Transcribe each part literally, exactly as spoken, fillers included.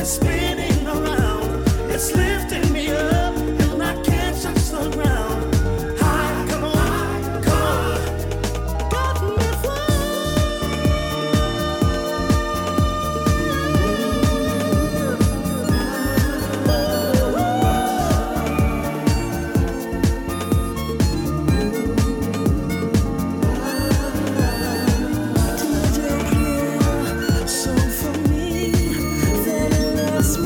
So for me, that loves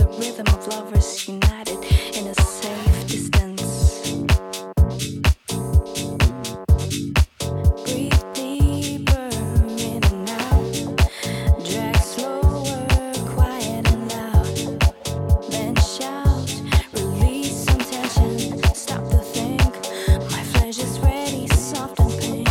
rhythm of lovers united in a safe distance. Breathe deeper in and out, drag slower, quiet and loud, then shout, release some tension, stop to think, my flesh is ready, soft and pink.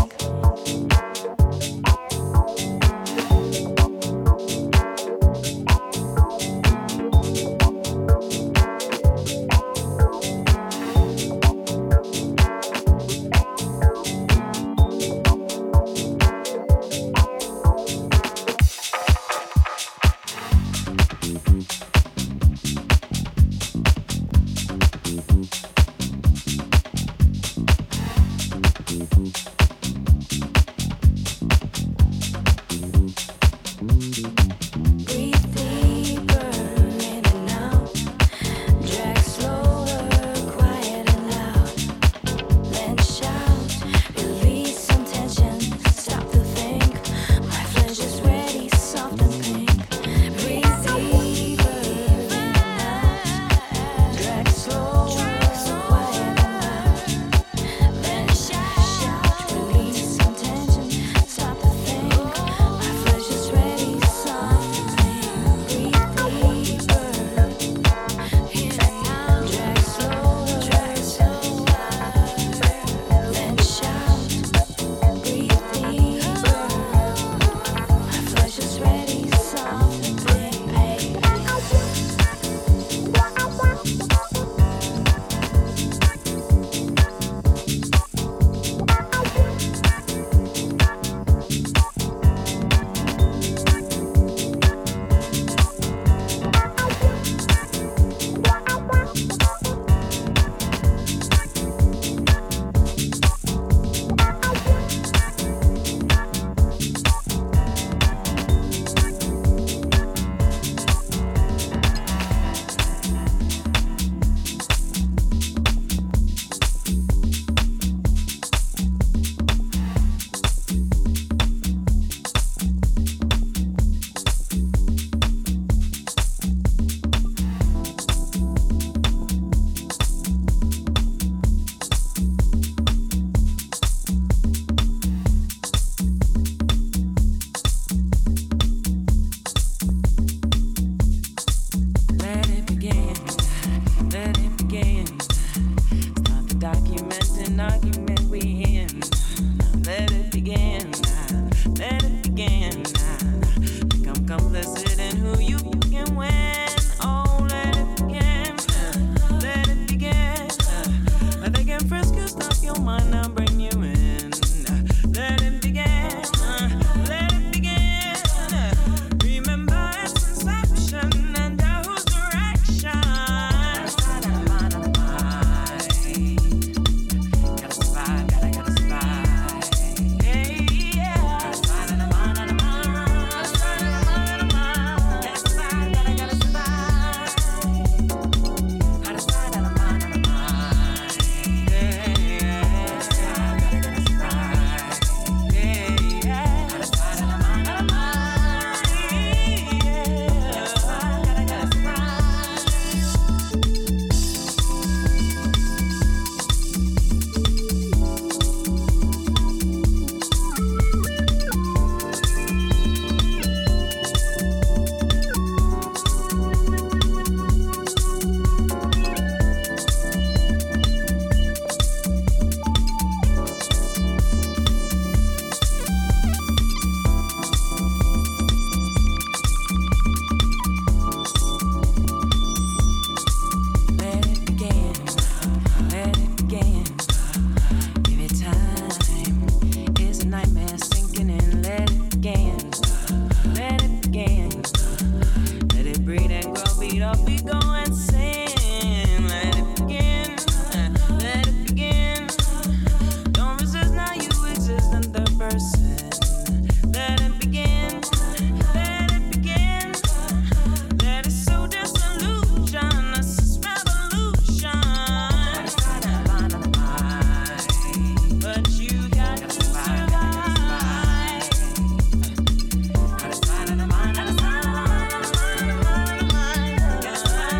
Breathe deeper in and out, drag slower, quiet and loud, then shout, release some tension, stop to think, my flesh is ready, soft and pink. Breathe deeper in and out, drag slower, quiet and loud, then shout, release some tension, stop to think, my flesh is ready, soft and pink. Breathe deeper in and out, drag slower, quiet and loud, then shout, breathe deeper, my flesh is ready, soft and pink. Let it begin, let it begin. Start the document and argument we in. Let it begin, let it begin. Become complicit in who you can win. Oh, let it begin, let it begin. They can frisk you, stop your mind, now bring you in. Let it begin, let it begin. Remember its inception and whose direction. Gotta mind of the mind. Gotta survive, gotta, gotta survive. Yeah, yeah. Gotta find the mind of the mind. Gotta find the mind of the mind. Gotta survive, gotta, gotta survive. Gotta find the mind of the mind. Yeah, yeah. Gotta survive, gotta, gotta survive. Yeah, yeah. Gotta find the mind of the mind. Yeah. Gotta survive, gotta, gotta survive. Let it begin, let it begin. Give it time, it's a nightmare sinking in. Let it begin, let it begin. Let it breathe and grow, beat up, we go and sing. Let it begin, let it begin. Don't resist, now you exist in third person. Let it begin, let it begin. Let it sow disillusion, this is revolution. Gotta find the mind of the mind, but you gotta survive, gotta survive. Gotta find the mind of the mind, gotta find the mind of the mind.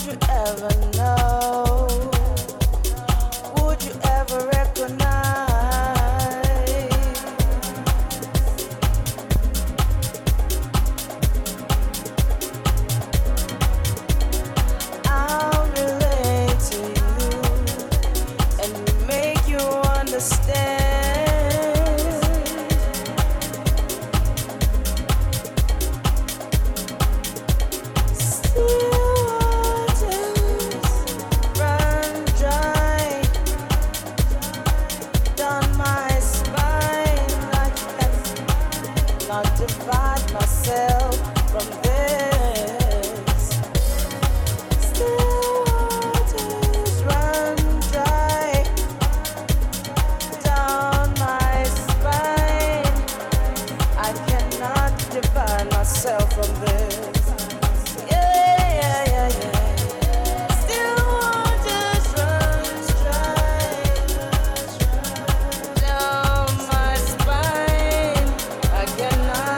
you ever know? Would you ever recognize? I'll relate to you and make you understand. Divide myself from this. Still waters run dry down my spine. I cannot divide myself from this. Yeah, yeah, yeah, yeah. Still waters run dry down my spine. I cannot.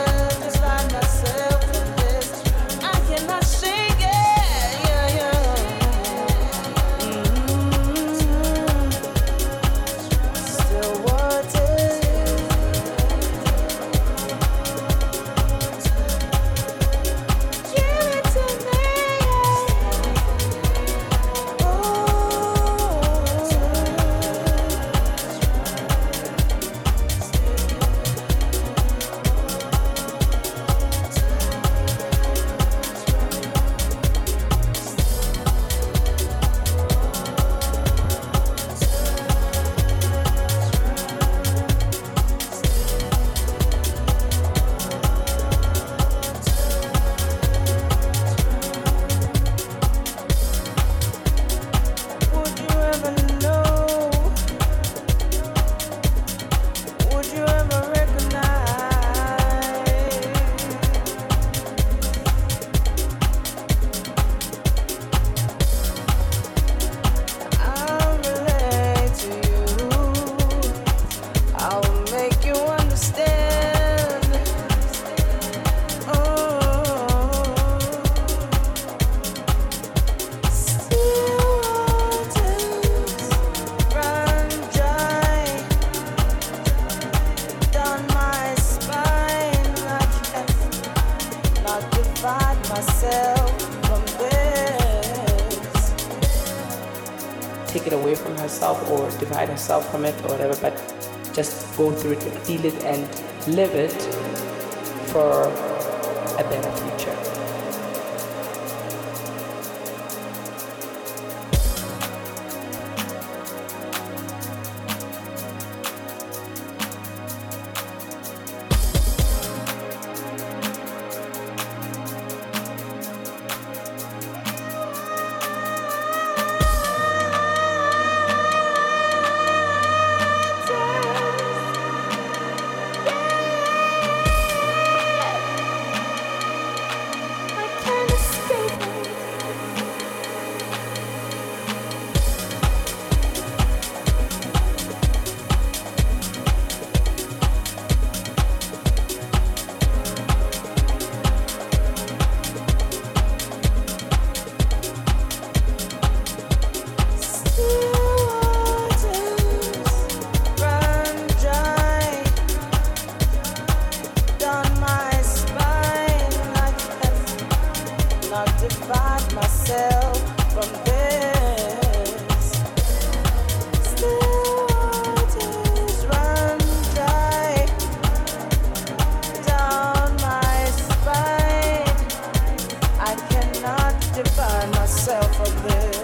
Take it away from herself or divide herself from it or whatever, but just go through it, feel it, and live it for a better future. Divide myself from this. Still waters run dry down my spine. I cannot divide myself from this.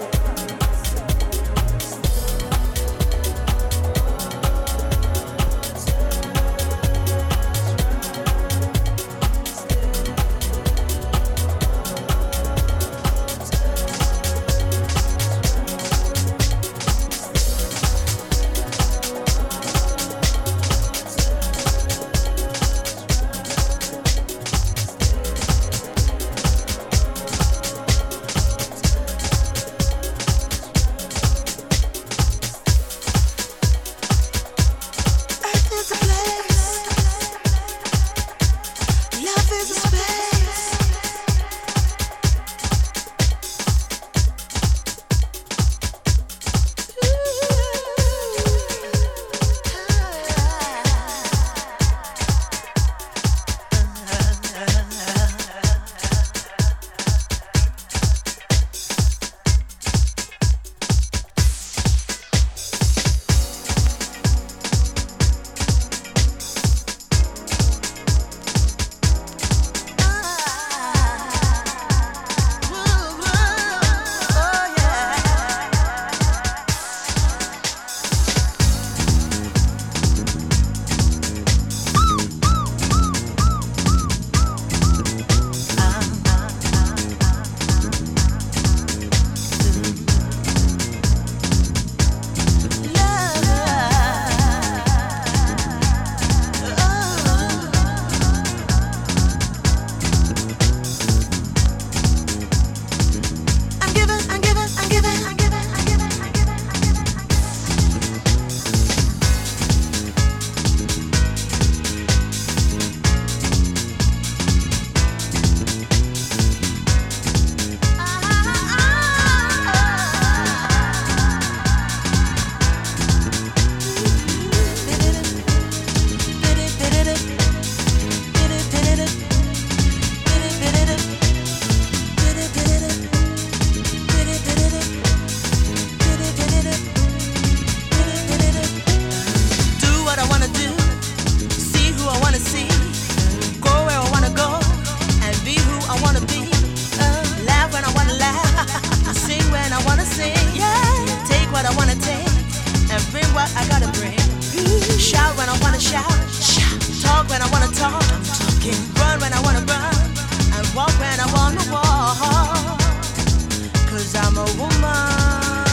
the wall. Cause I'm a woman.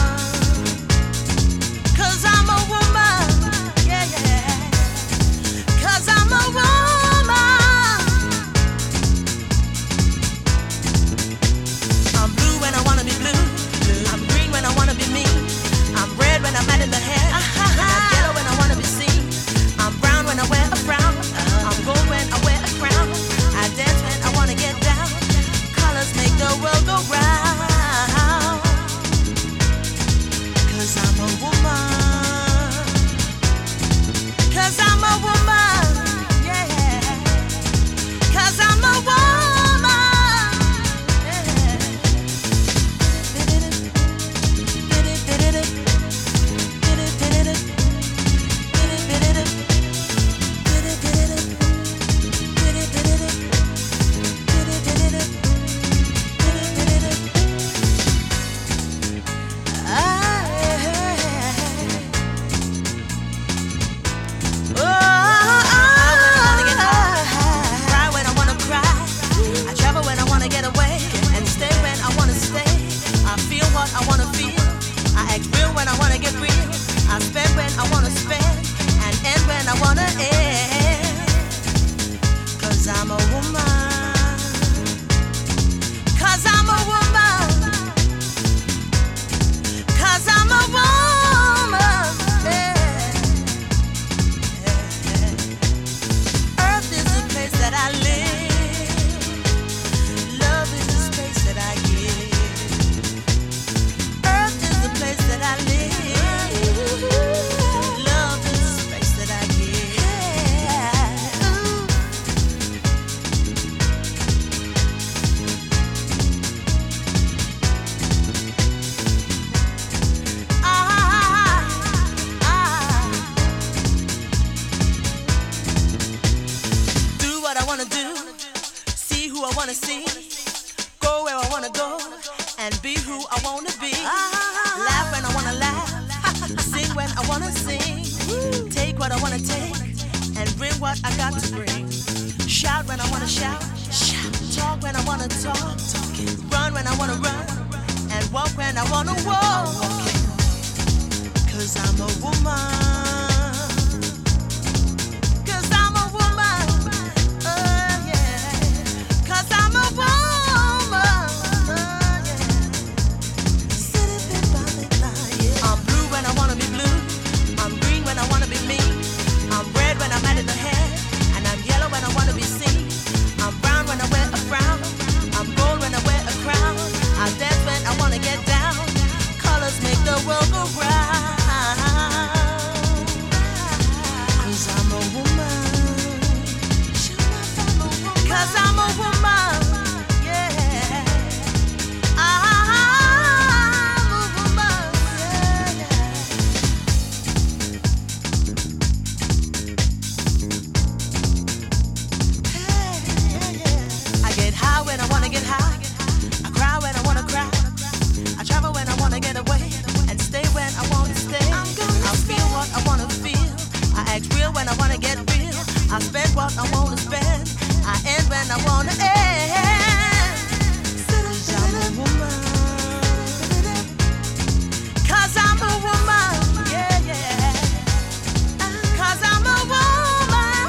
Cause I'm a woman. Yeah, yeah. Cause I'm a woman. I'm blue when I wanna be blue. I'm green when I wanna be me. I'm red when I'm mad in the head. I'm yellow when I wanna be seen. I'm brown when I wear a frown. I'm gold when I wear a crown. I dance when I wanna get down. Colors make the world go round. Cause I'm a woman. Cause I'm a woman. Yeah. Cause I'm a woman. Yeah. I wanna feel. I act real when I wanna get real. I spend when I wanna spend, and end when I wanna end. Cause I'm a woman. Cause I'm a woman. Cause I'm a woman. Yeah. Yeah. Earth is the place that I live. Love is the space that I give. Place that I live. Love is the space that I give. Ah, ah. Do what I wanna do. See who I wanna see. Go where I wanna go. And be who I wanna be. Laugh when I wanna laugh. Sing when I wanna sing. Take what I wanna take. And bring what I got to bring. Shout when I wanna shout. Talk when I wanna talk. Run when I wanna run. And walk when I wanna walk. Cause I'm a woman. Cause I'm a woman. Oh yeah. Cause I'm a woman. I wanna be blue, I'm green when I wanna be me. I'm red when I'm mad in the head, and I'm yellow when I wanna be seen. I'm brown when I wear a frown. I'm gold when I wear a crown. I dance when I wanna get down. Colors make the world go round. Cause I'm a woman. Cause I'm a woman. Yeah. I'm a woman. When I wanna get high, I cry when I wanna cry. I travel when I wanna get away, and stay when I wanna stay. I feel what I wanna feel. I act real when I wanna get real. I spend what I wanna spend. I end when I wanna end. Cause I'm a woman. Cause I'm a woman. Yeah, yeah. Cause I'm a woman.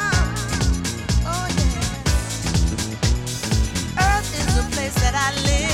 Oh yeah. Earth is the place that I live.